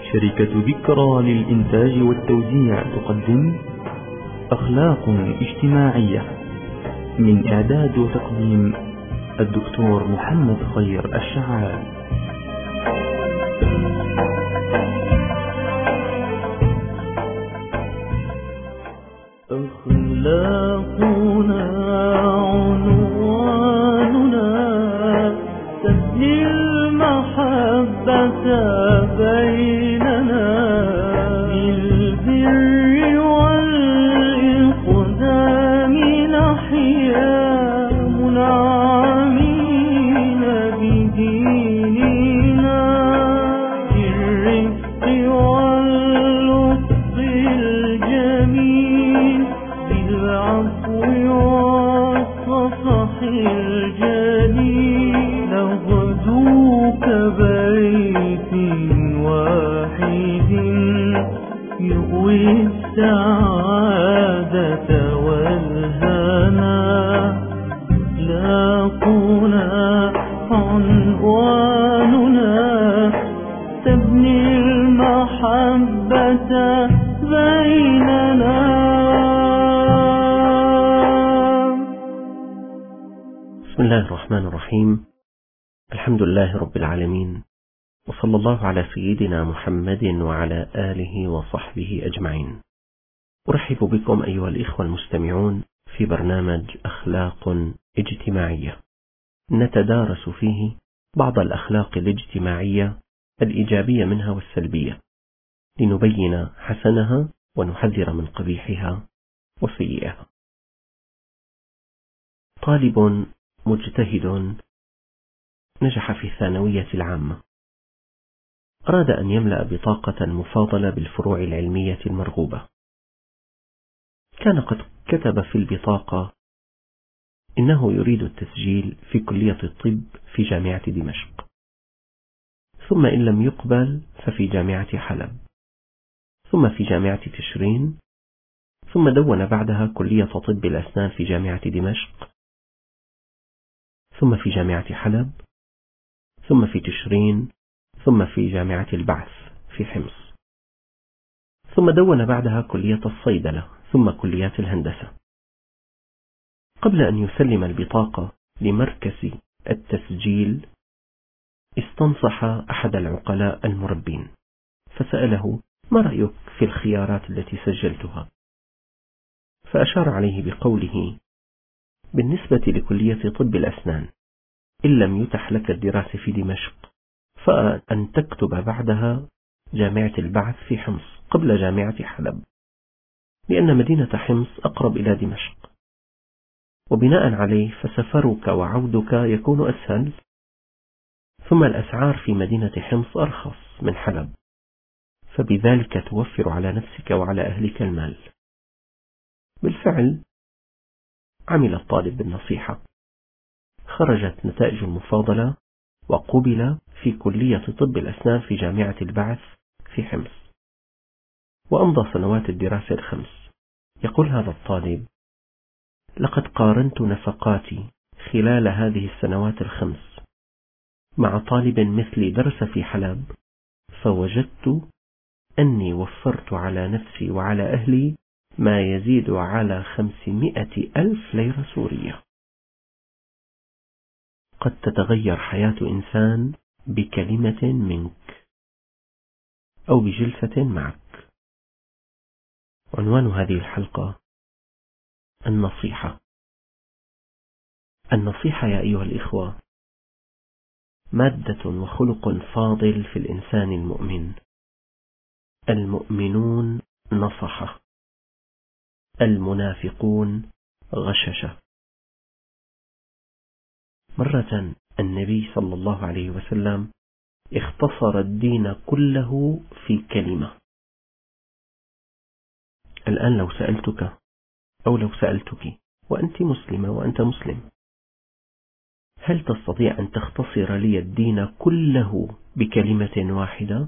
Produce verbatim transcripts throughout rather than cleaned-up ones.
شركة ذكرى للإنتاج والتوزيع تقدم أخلاق اجتماعية، من إعداد وتقديم الدكتور محمد خير الشعال. أخلاقنا عنواننا تبني المحبة بيننا، بالبر والإقدام نحيا منعمين بديننا، بالرفق واللطف الجميل، بالعفو والصفح الجليل، نغدو كبيت واحد يؤوي السعادة والهنا. أخلاقنا عنواننا تبني المحبة بيننا. بسم الله الرحمن الرحيم. الحمد لله رب العالمين، وصلى الله على سيدنا محمد وعلى آله وصحبه أجمعين. أرحب بكم أيها الإخوة المستمعون في برنامج أخلاق اجتماعية، نتدارس فيه بعض الأخلاق الاجتماعية الإيجابية منها والسلبية، لنبين حسنها ونحذر من قبيحها وسيئها. طالب مجتهد نجح في الثانوية العامة، أراد أن يملأ بطاقة مفاضلة بالفروع العلمية المرغوبة. كان قد كتب في البطاقة إنه يريد التسجيل في كلية الطب في جامعة دمشق، ثم إن لم يقبل ففي جامعة حلب، ثم في جامعة تشرين، ثم دون بعدها كلية طب الأسنان في جامعة دمشق، ثم في جامعة حلب، ثم في تشرين، ثم في جامعة البعث في حمص، ثم دون بعدها كلية الصيدلة، ثم كليات الهندسة. قبل أن يسلم البطاقة لمركز التسجيل استنصح أحد العقلاء المربين، فسأله: ما رأيك في الخيارات التي سجلتها؟ فأشار عليه بقوله: بالنسبة لكلية طب الأسنان، إن لم يتح لك الدراسة في دمشق فأن تكتب بعدها جامعة البعث في حمص قبل جامعة حلب، لأن مدينة حمص أقرب إلى دمشق، وبناء عليه فسفرك وعودك يكون أسهل، ثم الأسعار في مدينة حمص أرخص من حلب، فبذلك توفر على نفسك وعلى أهلك المال. بالفعل عمل الطالب بالنصيحة، خرجت نتائج المفاضلة وقبل في كلية طب الأسنان في جامعة البعث في حمص، وأمضى سنوات الدراسة الخمس. يقول هذا الطالب: لقد قارنت نفقاتي خلال هذه السنوات الخمس مع طالب مثلي درس في حلب، فوجدت أني وفرت على نفسي وعلى أهلي ما يزيد على خمسمائة ألف ليرة سورية. قد تتغير حياة إنسان بكلمة منك أو بجلسة معك. عنوان هذه الحلقة: النصيحة. النصيحة يا أيها الإخوة مادة وخلق فاضل في الإنسان المؤمن. المؤمنون نصحة، المنافقون غششة. مرة النبي صلى الله عليه وسلم اختصر الدين كله في كلمة. الآن لو سألتك أو لو سألتك وأنت مسلمة وأنت مسلم، هل تستطيع أن تختصر لي الدين كله بكلمة واحدة؟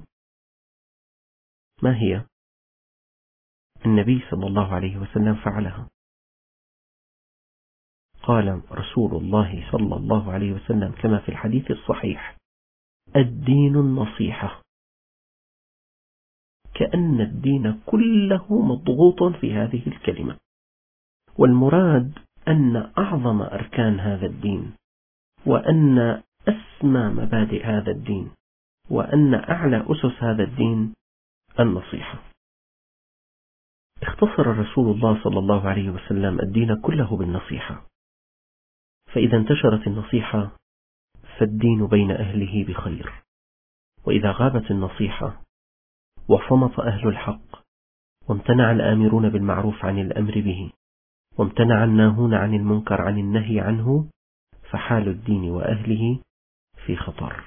ما هي؟ النبي صلى الله عليه وسلم فعلها. قال رسول الله صلى الله عليه وسلم كما في الحديث الصحيح: الدين النصيحة. كأن الدين كله مضغوط في هذه الكلمة. والمراد أن أعظم أركان هذا الدين، وأن أسمى مبادئ هذا الدين، وأن أعلى أسس هذا الدين النصيحة. اختصر رسول الله صلى الله عليه وسلم الدين كله بالنصيحة، فإذا انتشرت النصيحة فالدين بين أهله بخير، وإذا غابت النصيحة وصمت أهل الحق وامتنع الآمرون بالمعروف عن الأمر به وامتنع الناهون عن المنكر عن النهي عنه فحال الدين وأهله في خطر.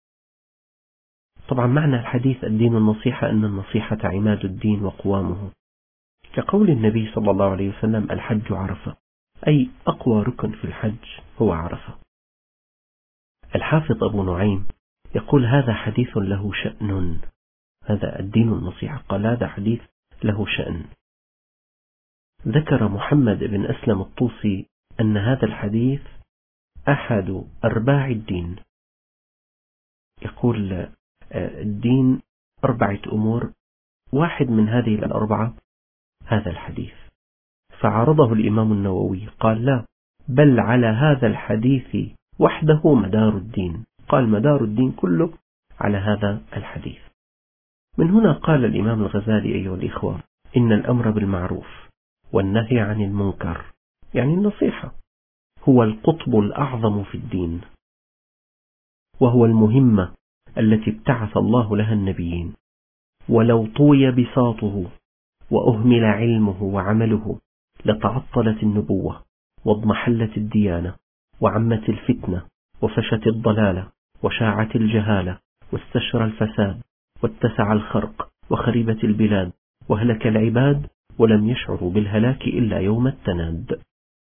طبعا معنى الحديث الدين النصيحة أن النصيحة عماد الدين وقوامه، كقول النبي صلى الله عليه وسلم الحج عرفة، أي أقوى ركن في الحج هو عرفة. الحافظ أبو نعيم يقول هذا حديث له شأن، هذا الدين النصيحة، قال هذا حديث له شأن. ذكر محمد بن أسلم الطوسي أن هذا الحديث أحد أرباع الدين، يقول الدين أربعة أمور، واحد من هذه الأربعة هذا الحديث، فعرضه الإمام النووي قال لا، بل على هذا الحديث وحده مدار الدين، قال مدار الدين كله على هذا الحديث. من هنا قال الإمام الغزالي أيها الإخوة إن الأمر بالمعروف والنهي عن المنكر يعني النصيحة هو القطب الأعظم في الدين، وهو المهمة التي ابتعث الله لها النبيين، ولو طوي بساطه وأهمل علمه وعمله لتعطلت النبوة واضمحلت الديانة وعمت الفتنة وفشت الضلالة وشاعت الجهالة واستشرى الفساد واتسع الخرق وخربت البلاد وهلك العباد ولم يشعروا بالهلاك إلا يوم التناد.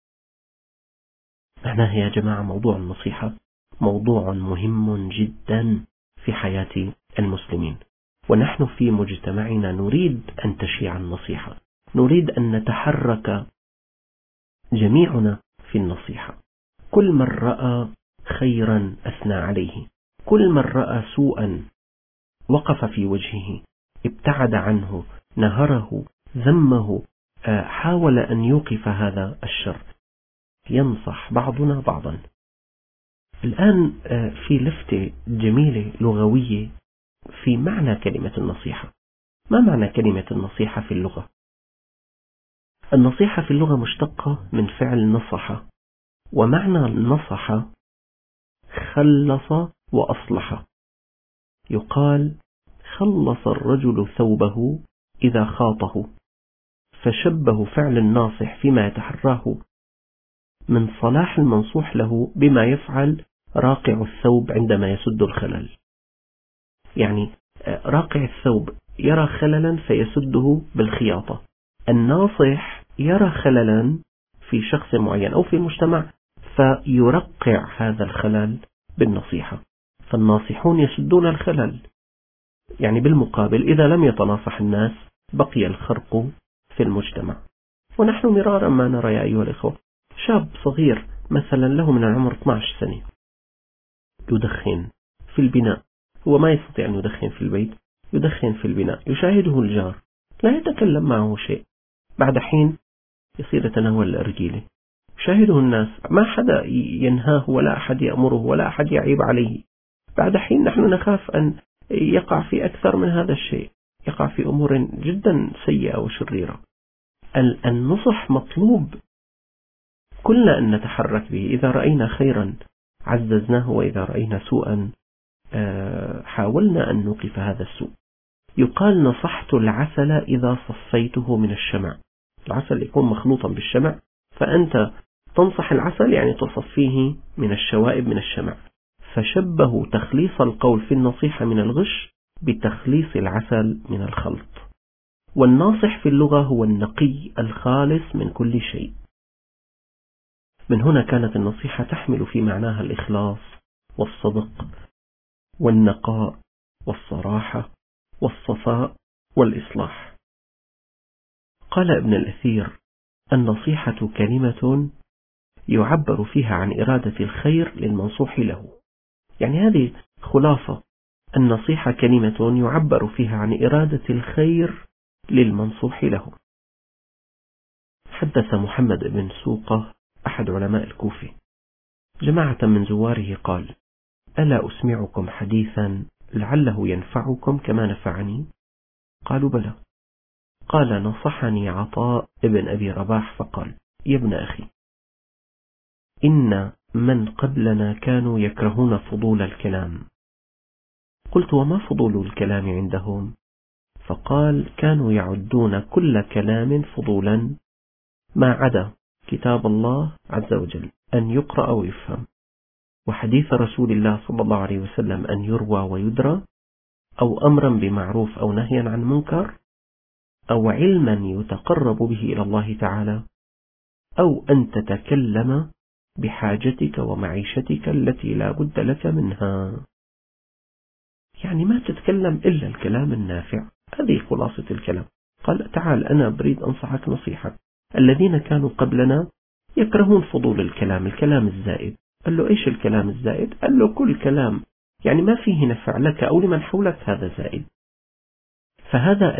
معناه يا جماعة موضوع النصيحة موضوع مهم جدا في حياة المسلمين، ونحن في مجتمعنا نريد أن تشيع النصيحة، نريد أن نتحرك جميعنا في النصيحة. كل من رأى خيرا أثنى عليه، كل من رأى سوءا وقف في وجهه، ابتعد عنه، نهره، ذمه، حاول أن يوقف هذا الشر، ينصح بعضنا بعضا. الآن في لفتة جميلة لغوية في معنى كلمة النصيحة. ما معنى كلمة النصيحة في اللغة؟ النصيحة في اللغة مشتقة من فعل نصح، ومعنى النصح خلص وأصلح. يقال خلص الرجل ثوبه إذا خاطه، فشبه فعل الناصح فيما يتحراه من صلاح المنصوح له بما يفعل راقع الثوب عندما يسد الخلل. يعني راقع الثوب يرى خللا فيسده بالخياطة، الناصح يرى خللا في شخص معين أو في المجتمع فيرقع هذا الخلل بالنصيحة، فالناصحون يسدون الخلل. يعني بالمقابل إذا لم يتناصح الناس بقي الخرق في المجتمع. ونحن مرارا ما نرى يا أيها الإخوة شاب صغير مثلا له من العمر اثني عشر سنة يدخن في البناء، هو ما يستطيع أن يدخن في البيت، يدخن في البناء، يشاهده الجار لا يتكلم معه شيء، بعد حين يصير يتناول الأرجيلة، يشاهده الناس ما حدا ينهاه ولا أحد يأمره ولا أحد يعيب عليه، بعد حين نحن نخاف أن يقع في أكثر من هذا الشيء، يقع في أمور جدا سيئة وشريرة. النصح مطلوب، كلنا أن نتحرك به، إذا رأينا خيرا عززناه وإذا رأينا سوءا حاولنا أن نوقف هذا السوء. يقال نصحت العسل إذا صفيته من الشمع، العسل يكون مخلوطا بالشمع، فأنت تنصح العسل يعني تصفيه من الشوائب من الشمع، فشبه تخليص القول في النصيحة من الغش بتخليص العسل من الخلط. والناصح في اللغة هو النقي الخالص من كل شيء. من هنا كانت النصيحة تحمل في معناها الإخلاص والصدق والنقاء والصراحة والصفاء والإصلاح. قال ابن الأثير النصيحة كلمة يعبر فيها عن إرادة الخير للمنصوح له. يعني هذه خلاصة النصيحة كلمة يعبر فيها عن إرادة الخير للمنصوح له. حدث محمد بن سوقة أحد علماء الكوفة جماعة من زواره قال: ألا أسمعكم حديثا لعله ينفعكم كما نفعني؟ قالوا: بلى. قال: نصحني عطاء ابن أبي رباح فقال: يا ابن أخي، إن من قبلنا كانوا يكرهون فضول الكلام. قلت: وما فضول الكلام عندهم؟ فقال: كانوا يعدون كل كلام فضولا ما عدا كتاب الله عز وجل أن يقرأ ويفهم، وحديث رسول الله صلى الله عليه وسلم أن يروى ويدرى، أو أمرا بمعروف أو نهيا عن منكر، أو علما يتقرب به إلى الله تعالى، أو أن تتكلم بحاجتك ومعيشتك التي لا بد لك منها. يعني ما تتكلم إلا الكلام النافع. هذه خلاصة الكلام. قال: تعال أنا بريد أنصحك نصيحة. الذين كانوا قبلنا يكرهون فضول الكلام، الكلام الزائد. قال له: إيش الكلام الزائد؟ قال له: كل كلام يعني ما فيه نفع لك أو لمن حولك هذا زائد. فهذا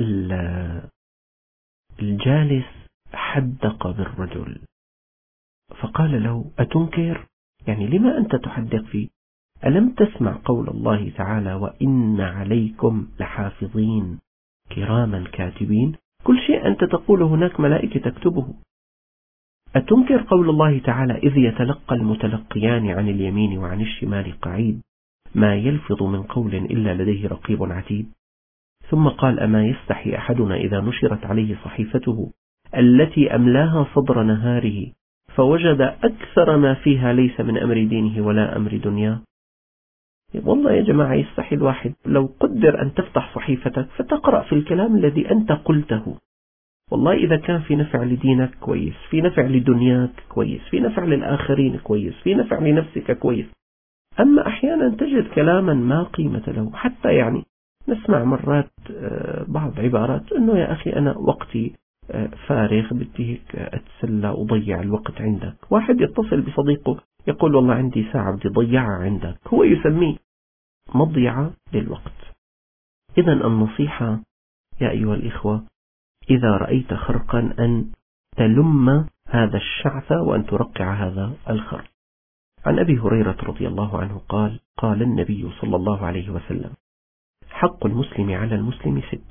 الجالس حدق بالرجل فقال له: أتنكر؟ يعني لما أنت تحدق فيه؟ ألم تسمع قول الله تعالى: وإن عليكم لحافظين كراما كاتبين؟ كل شيء أنت تقول هناك ملائكة تكتبه. أتنكر قول الله تعالى: إذ يتلقى المتلقيان عن اليمين وعن الشمال قعيد ما يلفظ من قول إلا لديه رقيب عتيد؟ ثم قال: أما يستحي أحدنا إذا نشرت عليه صحيفته التي أملاها صدر نهاره فوجد أكثر ما فيها ليس من أمر دينه ولا أمر دنياه؟ والله يا جماعة يستحي الواحد لو قدر أن تفتح صحيفتك فتقرأ في الكلام الذي أنت قلته. والله إذا كان في نفع لدينك كويس، في نفع لدنياك كويس، في نفع للآخرين كويس، في نفع لنفسك كويس. أما أحيانا تجد كلاما ما قيمة له. حتى يعني نسمع مرات بعض عبارات أنه يا أخي أنا وقتي فارغ بدي هيك أتسلى أضيع الوقت عندك. واحد يتصل بصديقه يقول: والله عندي ساعة بدي ضيعها عندك. هو يسميه مضيعة للوقت. إذا النصيحة يا أيها الإخوة إذا رأيت خرقا أن تلم هذا الشعث وأن ترقع هذا الخرق. عن أبي هريرة رضي الله عنه قال: قال النبي صلى الله عليه وسلم: حق المسلم على المسلم ست.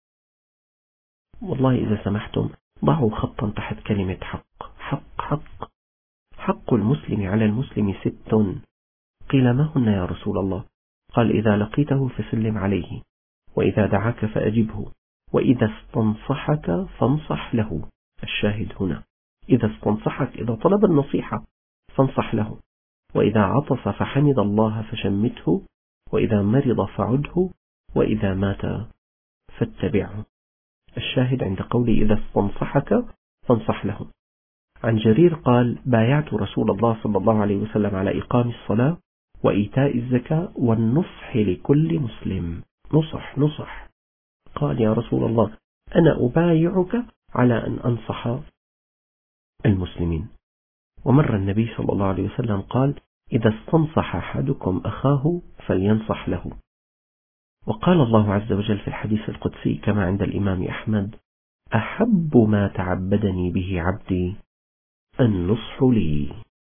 والله إذا سمحتم ضعوا خطا تحت كلمة حق. حق حق حق المسلم على المسلم ست. قيل: ما هن يا رسول الله؟ قال: إذا لقيته فسلم عليه، وإذا دعاك فأجبه، وإذا استنصحك فانصح له. الشاهد هنا إذا استنصحك، إذا طلب النصيحة فانصح له، وإذا عطس فحمد الله فشمته، وإذا مرض فعده، وإذا مات فاتبعه. الشاهد عند قولي إذا استنصحك فانصح له. عن جرير قال: بايعت رسول الله صلى الله عليه وسلم على إقام الصلاة وإيتاء الزكاة والنصح لكل مسلم. نصح نصح. قال: يا رسول الله أنا أبايعك على أن أنصح المسلمين. ومر النبي صلى الله عليه وسلم قال: إذا استنصح أحدكم أخاه فلينصح له. وقال الله عز وجل في الحديث القدسي كما عند الإمام أحمد: أحب ما تعبدني به عبدي النصح لي.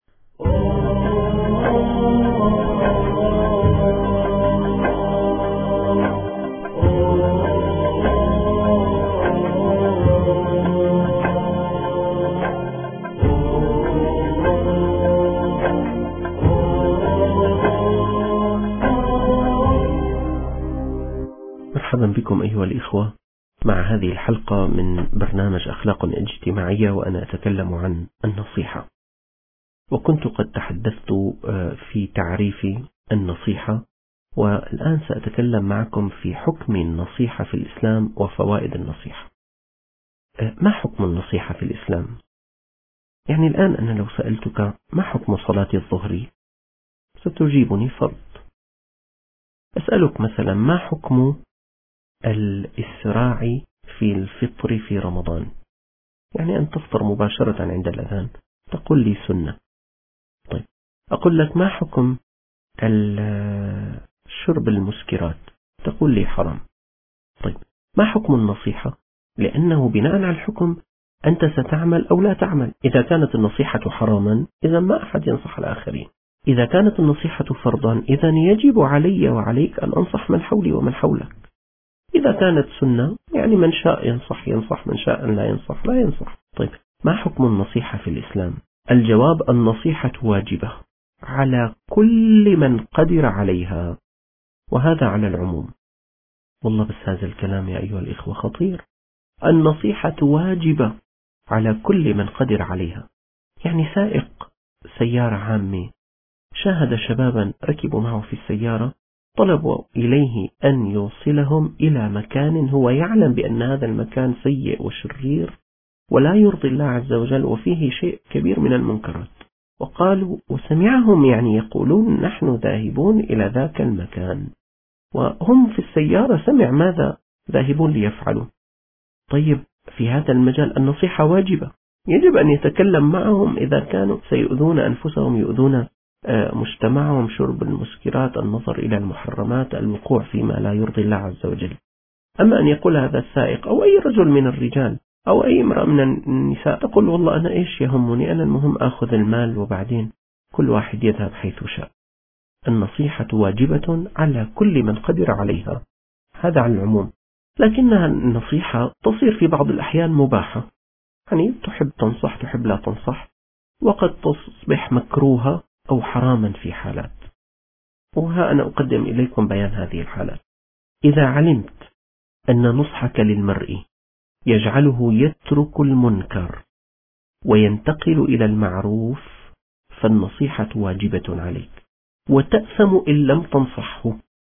مرحبا بكم أيها الإخوة مع هذه الحلقة من برنامج أخلاق اجتماعية، وأنا أتكلم عن النصيحة. وكنت قد تحدثت في تعريف النصيحة، والآن سأتكلم معكم في حكم النصيحة في الإسلام وفوائد النصيحة. ما حكم النصيحة في الإسلام؟ يعني الآن أنا لو سألتك ما حكم صلاة الظهر ستجيبني فرض. أسألك مثلا ما حكم الإسراع في الفطر في رمضان، يعني أن تفطر مباشرة عند الأذان، تقول لي سنة. طيب أقول لك ما حكم الشرب شرب المسكرات، تقول لي حرام. طيب ما حكم النصيحة؟ لأنه بناء على الحكم أنت ستعمل أو لا تعمل. إذا كانت النصيحة حراما إذا ما أحد ينصح الآخرين. إذا كانت النصيحة فرضا إذا يجب علي وعليك أن أنصح من حولي ومن حولك. إذا كانت سنة يعني من شاء ينصح ينصح، من شاء أن لا ينصح لا ينصح. طيب ما حكم النصيحة في الإسلام؟ الجواب: النصيحة واجبة على كل من قدر عليها، وهذا على العموم. والله بس هذا الكلام يا أيها الإخوة خطير. النصيحة واجبة على كل من قدر عليها. يعني سائق سيارة عامة شاهد شبابا ركبوا معه في السيارة، طلبوا إليه أن يوصلهم إلى مكان هو يعلم بأن هذا المكان سيء وشرير ولا يرضي الله عز وجل وفيه شيء كبير من المنكرات، وقالوا وسمعهم يعني يقولون نحن ذاهبون إلى ذاك المكان، وهم في السيارة سمع ماذا ذاهبون ليفعلوا. طيب في هذا المجال النصيحة واجبة، يجب أن يتكلم معهم إذا كانوا سيؤذون أنفسهم يؤذون مجتمعهم، شرب المسكرات، النظر إلى المحرمات، الوقوع فيما لا يرضي الله عز وجل. أما أن يقول هذا السائق أو أي رجل من الرجال أو أي امرأة من النساء تقول والله أنا إيش يهمني، أنا المهم أخذ المال وبعدين كل واحد يذهب حيث شاء. النصيحة واجبة على كل من قدر عليها، هذا على العموم. لكنها النصيحة تصير في بعض الأحيان مباحة، يعني تحب تنصح تحب لا تنصح، وقد تصبح مكروهة أو حراما في حالات، وها أنا أقدم إليكم بيان هذه الحالات. إذا علمت أن نصحك للمرء يجعله يترك المنكر وينتقل إلى المعروف فالنصيحة واجبة عليك، وتأثم إن لم تنصحه.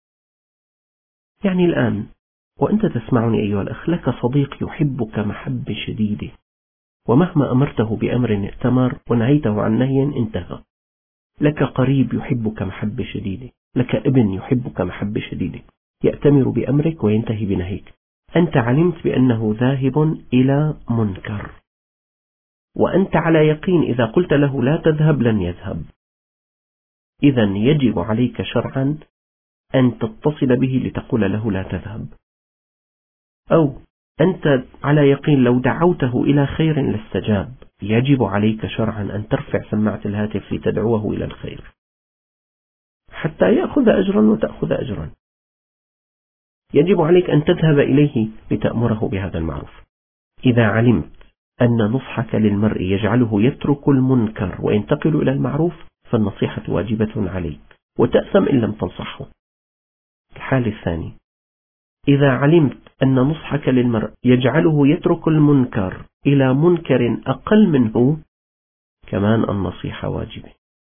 يعني الآن وأنت تسمعني أيها الأخ، لك صديق يحبك محبة شديدة، ومهما أمرته بأمر ائتمر ونهيته عن نهي انتهى. لك قريب يحبك محبة شديدة، لك ابن يحبك محبة شديدة، يأتمر بأمرك وينتهي بنهيك. أنت علمت بأنه ذاهب إلى منكر، وأنت على يقين إذا قلت له لا تذهب لن يذهب. إذا يجب عليك شرعا أن تتصل به لتقول له لا تذهب. أو أنت على يقين لو دعوته إلى خير لاستجاب، يجب عليك شرعا أن ترفع سماعة الهاتف لتدعوه إلى الخير حتى يأخذ أجرا وتأخذ أجرا. يجب عليك أن تذهب إليه لتأمره بهذا المعروف. إذا علمت أن نصحك للمرء يجعله يترك المنكر وينتقل إلى المعروف فالنصيحة واجبة عليك، وتأثم إن لم تنصحه. الحال الثاني: إذا علمت أن نصحك للمرء يجعله يترك المنكر إلى منكر أقل منه كمان النصيحة واجبة.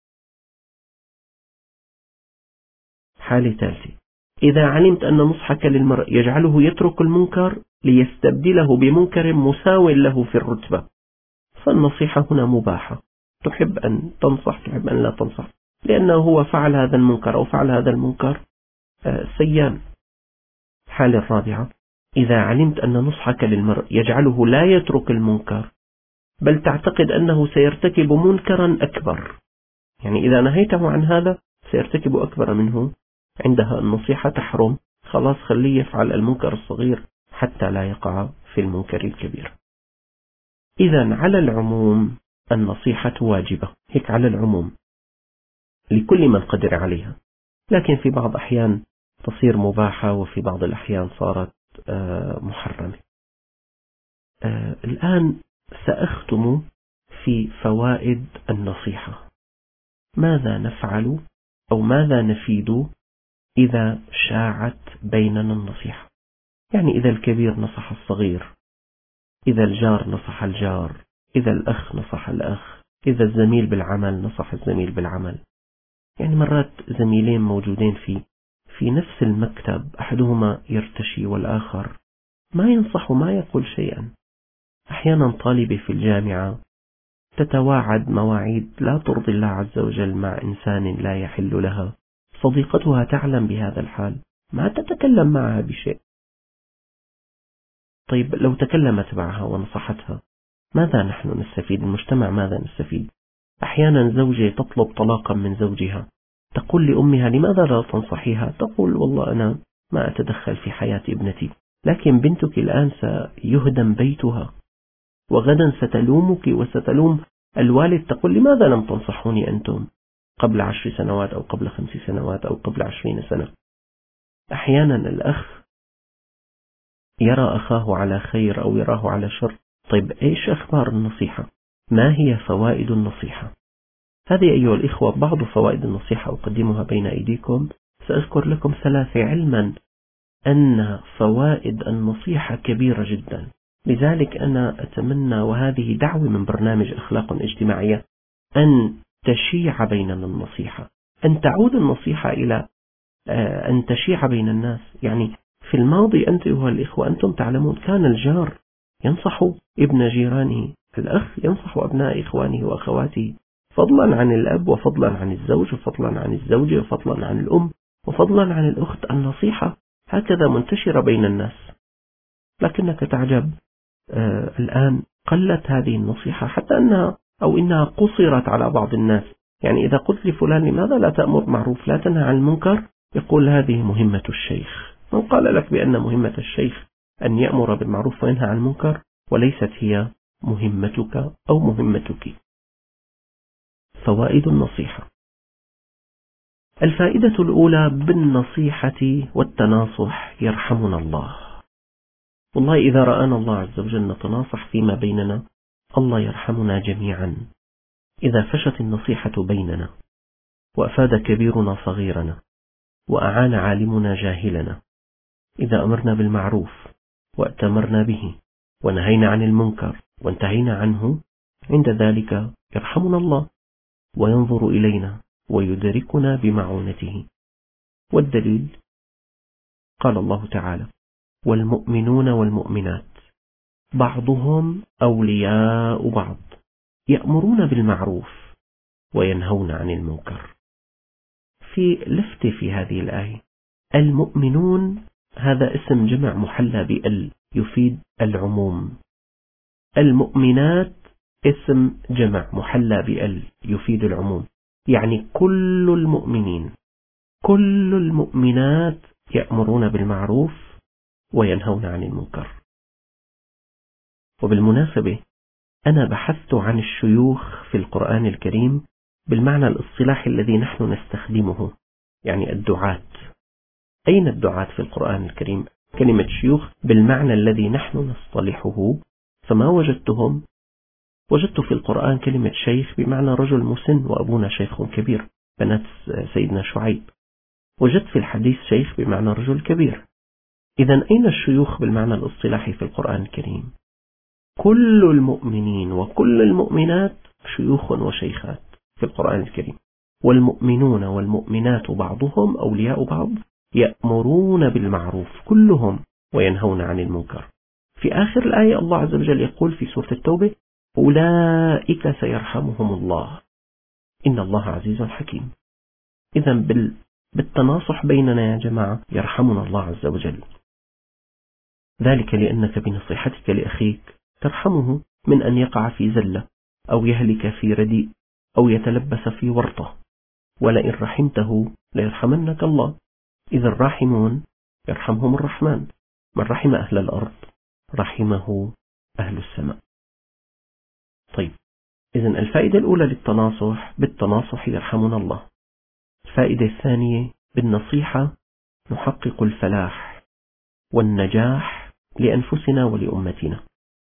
حال ثالث: إذا علمت أن نصحك للمرء يجعله يترك المنكر ليستبدله بمنكر مساو له في الرتبة فالنصيحة هنا مباحة، تحب أن تنصح تحب أن لا تنصح، لأنه هو فعل هذا المنكر أو فعل هذا المنكر سيان. الحالة الرابعة: إذا علمت أن نصحك للمرء يجعله لا يترك المنكر بل تعتقد أنه سيرتكب منكرا أكبر، يعني إذا نهيته عن هذا سيرتكب أكبر منه، عندها النصيحة تحرم، خلاص خليه يفعل المنكر الصغير حتى لا يقع في المنكر الكبير. إذا على العموم النصيحة واجبة، هيك على العموم لكل من قدر عليها، لكن في بعض الأحيان تصير مباحة وفي بعض الأحيان صارت محرمة. الآن سأختم في فوائد النصيحة. ماذا نفعل أو ماذا نفيد إذا شاعت بيننا النصيحة؟ يعني إذا الكبير نصح الصغير، إذا الجار نصح الجار، إذا الأخ نصح الأخ، إذا الزميل بالعمل نصح الزميل بالعمل. يعني مرات زميلين موجودين في في نفس المكتب، أحدهما يرتشي والآخر ما ينصح وما يقول شيئا. أحيانا طالبة في الجامعة تتواعد مواعيد لا ترضي الله عز وجل مع إنسان لا يحل لها، صديقتها تعلم بهذا الحال ما تتكلم معها بشيء. طيب لو تكلمت معها ونصحتها ماذا نحن نستفيد؟ المجتمع ماذا نستفيد؟ أحيانا زوجة تطلب طلاقا من زوجها تقول لأمها لماذا لا تنصحيها؟ تقول والله أنا ما أتدخل في حياة ابنتي. لكن بنتك الآن سيهدم بيتها، وغدا ستلومك وستلوم الوالد، تقول لماذا لم تنصحوني أنتم قبل عشر سنوات أو قبل خمس سنوات أو قبل عشرين سنة. أحيانا الأخ يرى أخاه على خير أو يراه على شر. طيب إيش أخبار النصيحة؟ ما هي فوائد النصيحة؟ هذه أيها الإخوة بعض فوائد النصيحة أقدمها بين أيديكم. سأذكر لكم ثلاثة، علما أن فوائد النصيحة كبيرة جدا. لذلك أنا أتمنى، وهذه دعوة من برنامج أخلاق اجتماعية، أن تشيع بيننا النصيحة، أن تعود النصيحة إلى أن تشيع بين الناس. يعني في الماضي أنت أيها الإخوة أنتم تعلمون كان الجار ينصح ابن جيرانه، الأخ ينصح أبناء إخوانه وأخواته، فضلا عن الأب وفضلا عن الزوج وفضلا عن الزوجة وفضلا عن الأم وفضلا عن الأخت. النصيحة هكذا منتشرة بين الناس. لكنك تعجب آه الآن قلت هذه النصيحة، حتى أنها أو إنها قصرت على بعض الناس. يعني إذا قلت لفلان لماذا لا تأمر معروف لا تنهى عن المنكر، يقول هذه مهمة الشيخ. من قال لك بأن مهمة الشيخ أن يأمر بالمعروف وينهى عن المنكر وليست هي مهمتك أو مهمتك؟ فوائد النصيحة. الفائدة الأولى بالنصيحة والتناصح يرحمنا الله. والله إذا رآنا الله عز وجل نتناصح فيما بيننا الله يرحمنا جميعا. إذا فشت النصيحة بيننا وأفاد كبيرنا صغيرنا وأعان عالمنا جاهلنا، إذا أمرنا بالمعروف وأتمرنا به ونهينا عن المنكر وانتهينا عنه، عند ذلك يرحمنا الله وينظر إلينا ويدركنا بمعونته. والدليل قال الله تعالى: والمؤمنون والمؤمنات بعضهم أولياء بعض يأمرون بالمعروف وينهون عن المنكر. في لفت في هذه الآية، المؤمنون هذا اسم جمع محلى بال يفيد العموم، المؤمنات اسم جمع محلى بال يفيد العموم، يعني كل المؤمنين كل المؤمنات يأمرون بالمعروف وينهون عن المنكر. وبالمناسبة أنا بحثت عن الشيوخ في القرآن الكريم بالمعنى الاصطلاحي الذي نحن نستخدمه، يعني الدعاة. أين الدعاة في القرآن الكريم؟ كلمة شيوخ بالمعنى الذي نحن نصطلحه، فما وجدتهم. وجدت في القرآن كلمة شيخ بمعنى رجل مسن، وأبونا شيخ كبير، بنات سيدنا شعيب. وجدت في الحديث شيخ بمعنى رجل كبير. إذن أين الشيوخ بالمعنى الاصطلاحي في القرآن الكريم؟ كل المؤمنين وكل المؤمنات شيوخ وشيخات في القرآن الكريم. والمؤمنون والمؤمنات بعضهم أولياء بعض يأمرون بالمعروف كلهم وينهون عن المنكر. في آخر الآية الله عز وجل يقول في سورة التوبة: أولئك سيرحمهم الله إن الله عزيز حكيم. إذن بال... بالتناصح بيننا يا جماعة يرحمنا الله عز وجل، ذلك لأنك بنصيحتك لأخيك ترحمه من أن يقع في زلة أو يهلك في رديء أو يتلبس في ورطة. ولئن رحمته ليرحمنك الله. إذا الراحمون يرحمهم الرحمن، من رحم أهل الأرض رحمه أهل السماء. طيب، إذن الفائدة الأولى للتناصح، بالتناصح يرحمنا الله. الفائدة الثانية، بالنصيحة نحقق الفلاح والنجاح لأنفسنا ولأمتنا.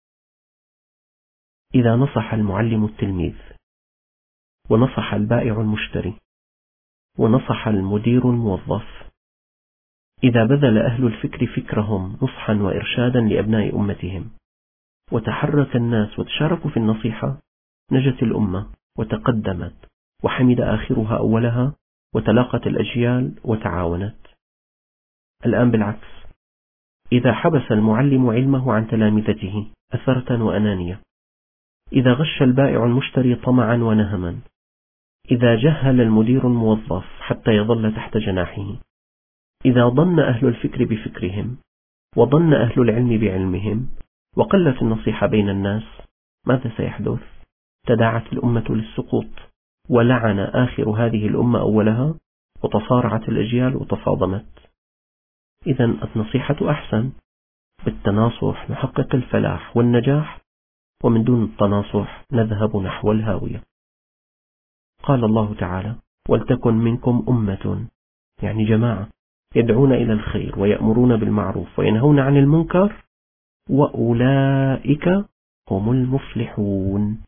إذا نصح المعلم التلميذ، ونصح البائع المشتري، ونصح المدير الموظف، إذا بذل أهل الفكر فكرهم نصحا وإرشادا لأبناء أمتهم، وتحرك الناس وتشاركوا في النصيحة، نجت الأمة وتقدمت وحمد آخرها أولها، وتلاقت الأجيال وتعاونت. الآن بالعكس، إذا حبس المعلم علمه عن تلامذته أثرة وأنانية، إذا غش البائع المشتري طمعا ونهما، إذا جهل المدير الموظف حتى يظل تحت جناحه، إذا ضن أهل الفكر بفكرهم وضن أهل العلم بعلمهم، وقلت النصيحة بين الناس، ماذا سيحدث؟ تداعت الأمة للسقوط، ولعن آخر هذه الأمة أولها، وتصارعت الأجيال وتصادمت. إذا النصيحة أحسن، بالتناصح نحقق الفلاح والنجاح، ومن دون التناصح نذهب نحو الهاوية. قال الله تعالى: ولتكن منكم أمة، يعني جماعة، يدعون إلى الخير ويأمرون بالمعروف وينهون عن المنكر وأولئك هم المفلحون.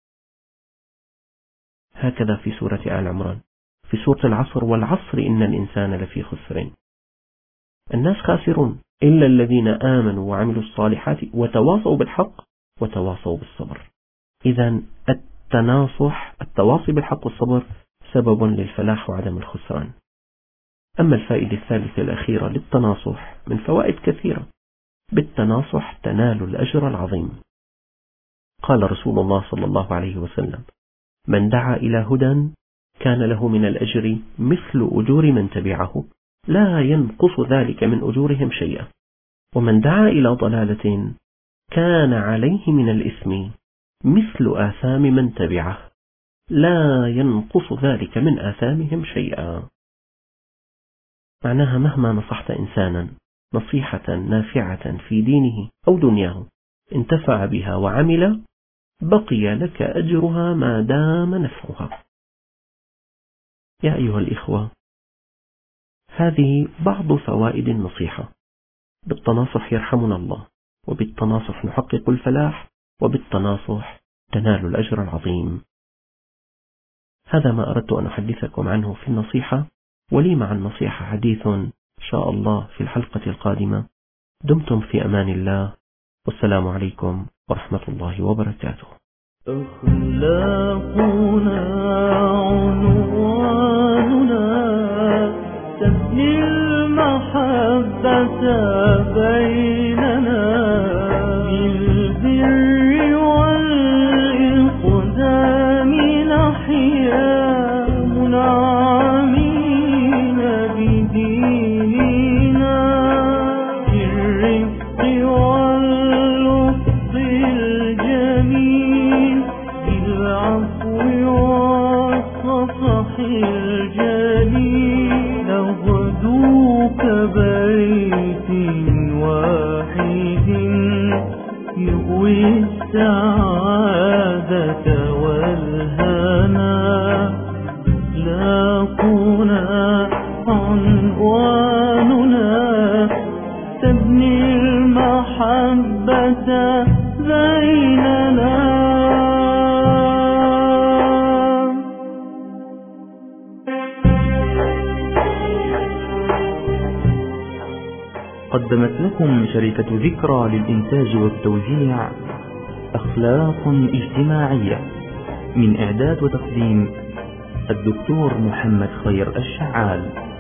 هكذا في سورة آل عمران. في سورة العصر: والعصر إن الإنسان لفي خسر. الناس خاسرون إلا الذين آمنوا وعملوا الصالحات وتواصوا بالحق وتواصوا بالصبر. إذا التناصح، التواصي بالحق والصبر، سبب للفلاح وعدم الخسران. أما الفائدة الثالثة الأخيرة للتناصح من فوائد كثيرة: بالتناصح تنال الأجر العظيم. قال رسول الله صلى الله عليه وسلم: من دعا إلى هدى كان له من الأجر مثل أجور من تبعه لا ينقص ذلك من أجورهم شيئا، ومن دعا إلى ضلالة كان عليه من الإثم مثل آثام من تبعه لا ينقص ذلك من آثامهم شيئا. معناها مهما نصحت إنسانا نصيحة نافعة في دينه أو دنياه انتفع بها وعمل، بقي لك أجرها ما دام نفعها. يا أيها الإخوة، هذه بعض فوائد النصيحة. بالتناصح يرحمنا الله، وبالتناصح نحقق الفلاح، وبالتناصح تنال الأجر العظيم. هذا ما أردت أن أحدثكم عنه في النصيحة، ولي مع النصيحة حديث إن شاء الله في الحلقة القادمة. دمتم في أمان الله، والسلام عليكم ورحمة الله وبركاته. أخلاقنا عنواننا تبني المحبة بيننا، بالبر والإقدام نحيا منعمين بديننا، بالرفق واللطف الجميل، بالعفو والصفح الجليل، نغدو كبيت واحد يؤوي السعادة والهنا. أخلاقنا عنواننا تبني المحبة بيننا. قدمت لكم شركة ذكرى للإنتاج والتوزيع أخلاق اجتماعية، من إعداد وتقديم الدكتور محمد خير الشعال.